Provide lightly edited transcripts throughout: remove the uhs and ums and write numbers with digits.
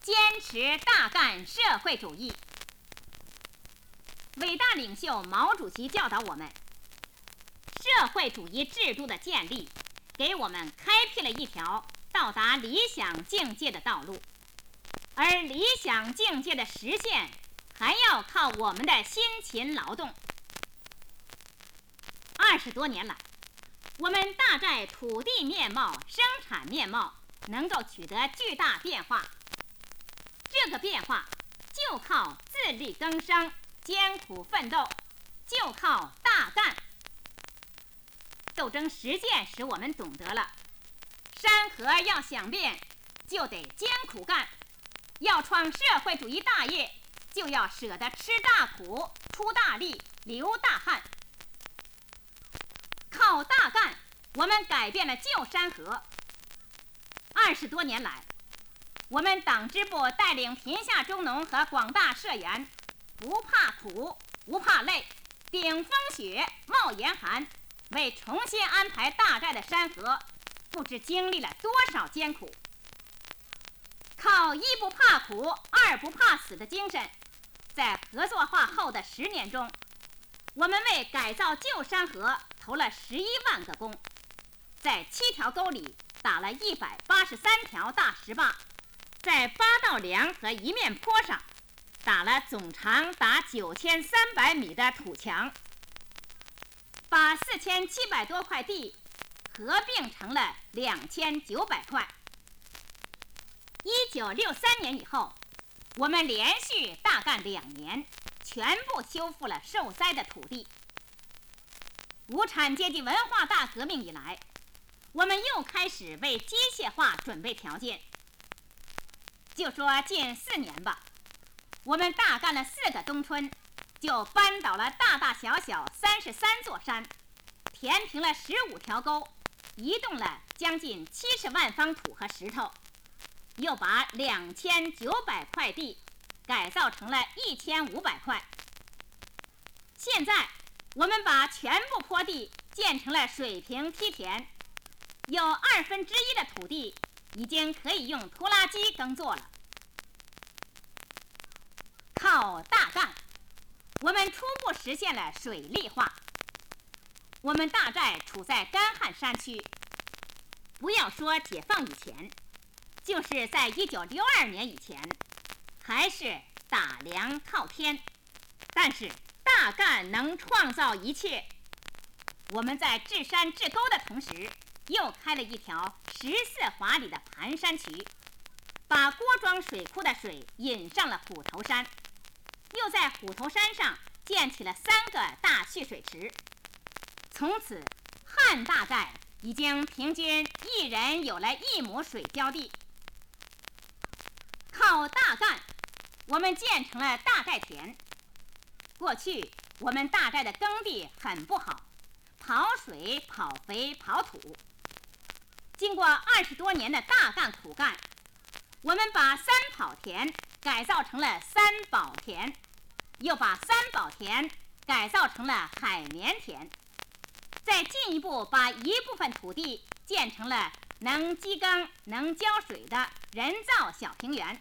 坚持大干社会主义。伟大领袖毛主席教导我们，社会主义制度的建立给我们开辟了一条到达理想境界的道路，而理想境界的实现还要靠我们的辛勤劳动。20多年来，我们大寨土地面貌、生产面貌能够取得巨大变化，这个变化就靠自力更生、艰苦奋斗，就靠大干。斗争实践使我们懂得了，山河要想变，就得艰苦干；要创社会主义大业，就要舍得吃大苦、出大力、流大汗。靠大干，我们改变了旧山河。20多年来，我们党支部带领贫下中农和广大社员，不怕苦，不怕累，顶风雪，冒严寒，为重新安排大寨的山河，不知经历了多少艰苦。靠一不怕苦，二不怕死的精神，在合作化后的10年中，我们为改造旧山河投了11万个工，在7条沟里打了183条大石坝，在8道梁和一面坡上打了总长达9300米的土墙，把4700多块地合并成了2900块。1963年以后，我们连续大干2年，全部修复了受灾的土地。无产阶级文化大革命以来，我们又开始为机械化准备条件。就说近4年吧，我们大干了4个冬春，就扳倒了大大小小33座山，填平了15条沟，移动了将近70万方土和石头，又把2900块地改造成了1500块。现在我们把全部坡地建成了水平梯田，有1/2的土地已经可以用拖拉机耕作了。靠大干，我们初步实现了水利化。我们大寨处在干旱山区，不要说解放以前，就是在1962年以前，还是打粮靠天。但是大干能创造一切。我们在治山治沟的同时，又开了一条14华里的盘山渠，把郭庄水库的水引上了虎头山，又在虎头山上建起了3个大蓄水池。从此汉大寨已经平均1人有了1亩水浇地。靠大干，我们建成了大寨田。过去我们大寨的耕地很不好，跑水、跑肥、跑土。经过20多年的大干苦干，我们把3跑田改造成了3保田，又把3保田改造成了海绵田，再进一步把一部分土地建成了能机耕、能浇水的人造小平原。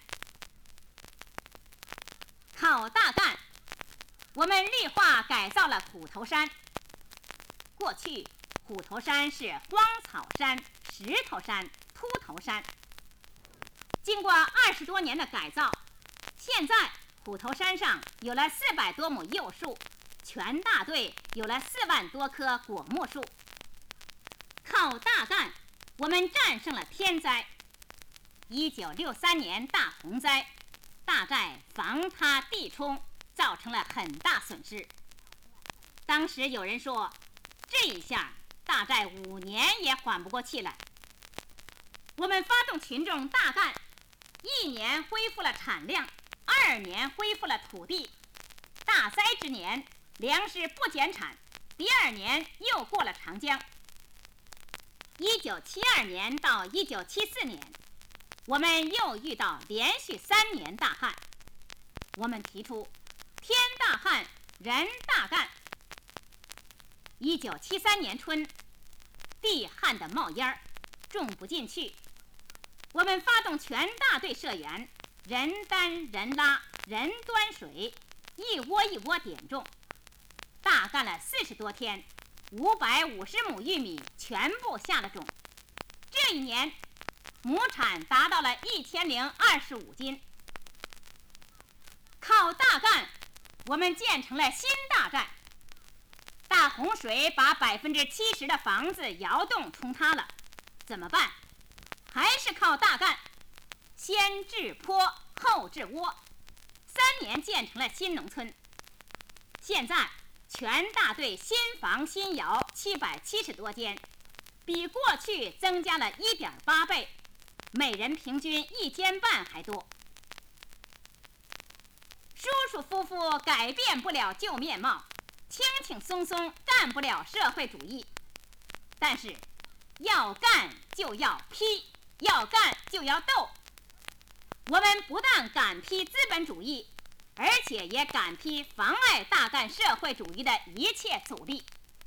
靠大干，我们绿化改造了虎头山。过去虎头山是荒草山、石头山、秃头山，经过20多年的改造，现在虎头山上有了400多亩柚树，全大队有了4万多棵果木树。靠大干，我们战胜了天灾。1963年大洪灾，大寨房塌地冲，造成了很大损失。当时有人说，这一下大寨5年也缓不过气来。我们发动群众大干，1年恢复了产量，2年恢复了土地。大灾之年，粮食不减产，第2年又过了长江。1972年到1974年，我们又遇到连续3年大旱。我们提出天大旱，人大干。1973年春，地旱得冒烟儿，种不进去。我们发动全大队社员， 人担人拉，人端水，一窝一窝点种，大干了40多天，550亩玉米全部下了种。这一年，亩产达到了1025斤。靠大干，我们建成了新大寨。大洪水把70%的房子窑洞冲塌了，怎么办？还是靠大干，先治坡，后治窝，3年建成了新农村。现在全大队新房新窑770多间，比过去增加了1.8倍，每人平均1间半还多。叔叔夫妇改变不了旧面貌，轻轻松松干不了社会主义，但是要干就要批，要干就要斗。我们不但敢批资本主义，而且也敢批妨碍大干社会主义的一切阻力。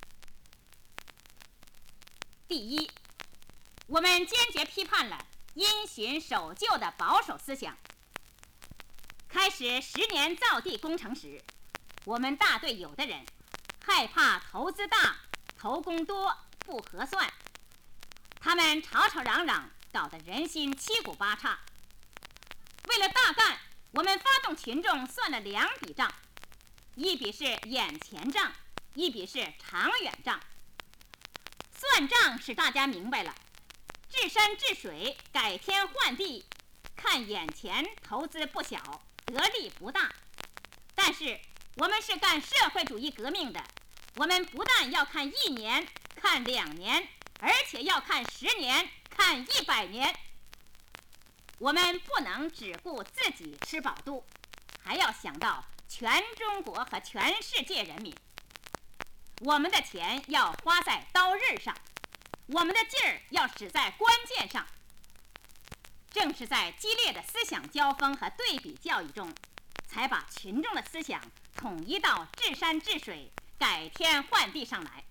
第一，我们坚决批判了因循守旧的保守思想。开始10年造地工程时，我们大队有的人害怕投资大、投工多不合算，他们吵吵嚷嚷，搞得人心七鼓八叉。为了大干，我们发动群众算了2笔账，一笔是眼前账，一笔是长远账。算账使大家明白了，治山治水、改天换地，看眼前投资不小，得利不大。但是我们是干社会主义革命的，我们不但要看1年、看2年，而且要看10年、看100年。我们不能只顾自己吃饱肚，还要想到全中国和全世界人民。我们的钱要花在刀刃上，我们的劲儿要使在关键上。正是在激烈的思想交锋和对比教育中，才把群众的思想统一到治山治水、改天换地上来。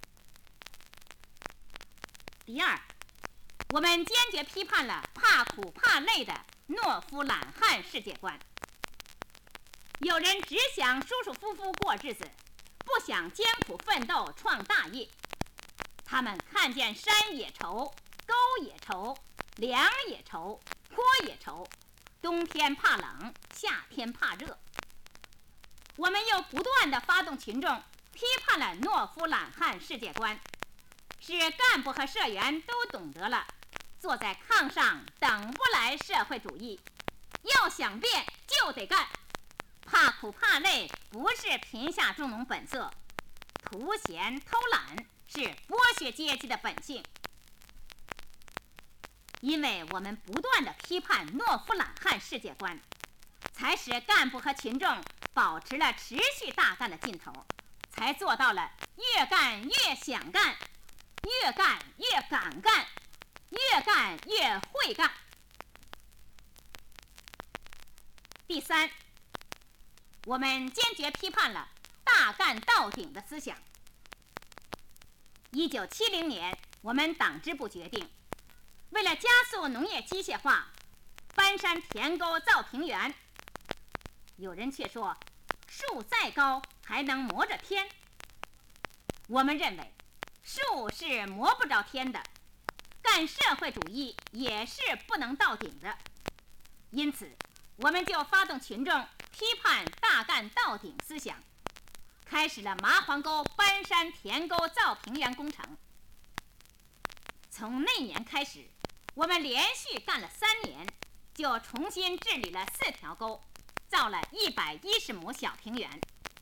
第二，我们坚决批判了怕苦怕累的懦夫懒汉世界观。有人只想舒舒服服过日子，不想艰苦奋斗创大业。他们看见山也愁，沟也愁，梁也愁，坡也愁，冬天怕冷，夏天怕热。我们又不断地发动群众批判了懦夫懒汉世界观，使干部和社员都懂得了坐在炕上等不来社会主义，要想变就得干。怕苦怕累不是贫下中农本色，图闲偷懒是剥削阶级的本性。因为我们不断地批判懦夫懒汉世界观，才使干部和群众保持了持续大干的劲头，才做到了越干越想干，越干越敢干，越干越会干。第三，我们坚决批判了大干到顶的思想。1970年，我们党支部决定，为了加速农业机械化，搬山填沟造平原。有人却说，树再高还能磨着天。我们认为，树是磨不着天的，干社会主义也是不能到顶的。因此，我们就发动群众批判大干到顶思想，开始了麻黄沟搬山填沟造平原工程。从那年开始，我们连续干了3年，就重新治理了4条沟，造了110亩小平原。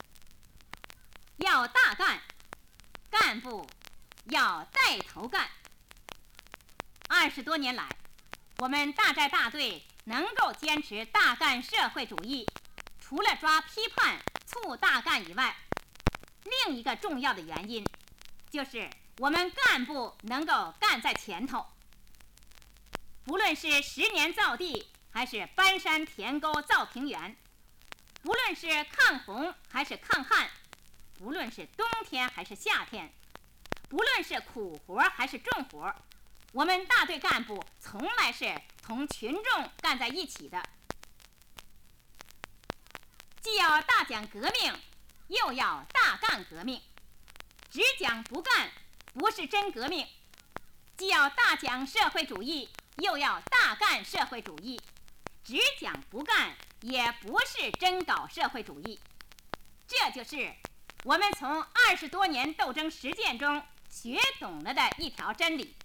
要大干，干部要带头干。20多年来，我们大寨大队能够坚持大干社会主义，除了抓批判促大干以外，另一个重要的原因就是我们干部能够干在前头。不论是10年造地，还是搬山填沟造平原，不论是抗洪还是抗旱，不论是冬天还是夏天，不论是苦活还是重活，我们大队干部从来是同群众干在一起的。 既要大讲革命，又要大干革命。只讲不干，不是真革命；既要大讲社会主义，又要大干社会主义。只讲不干，也不是真搞社会主义。这就是我们从20多年斗争实践中学懂了的一条真理。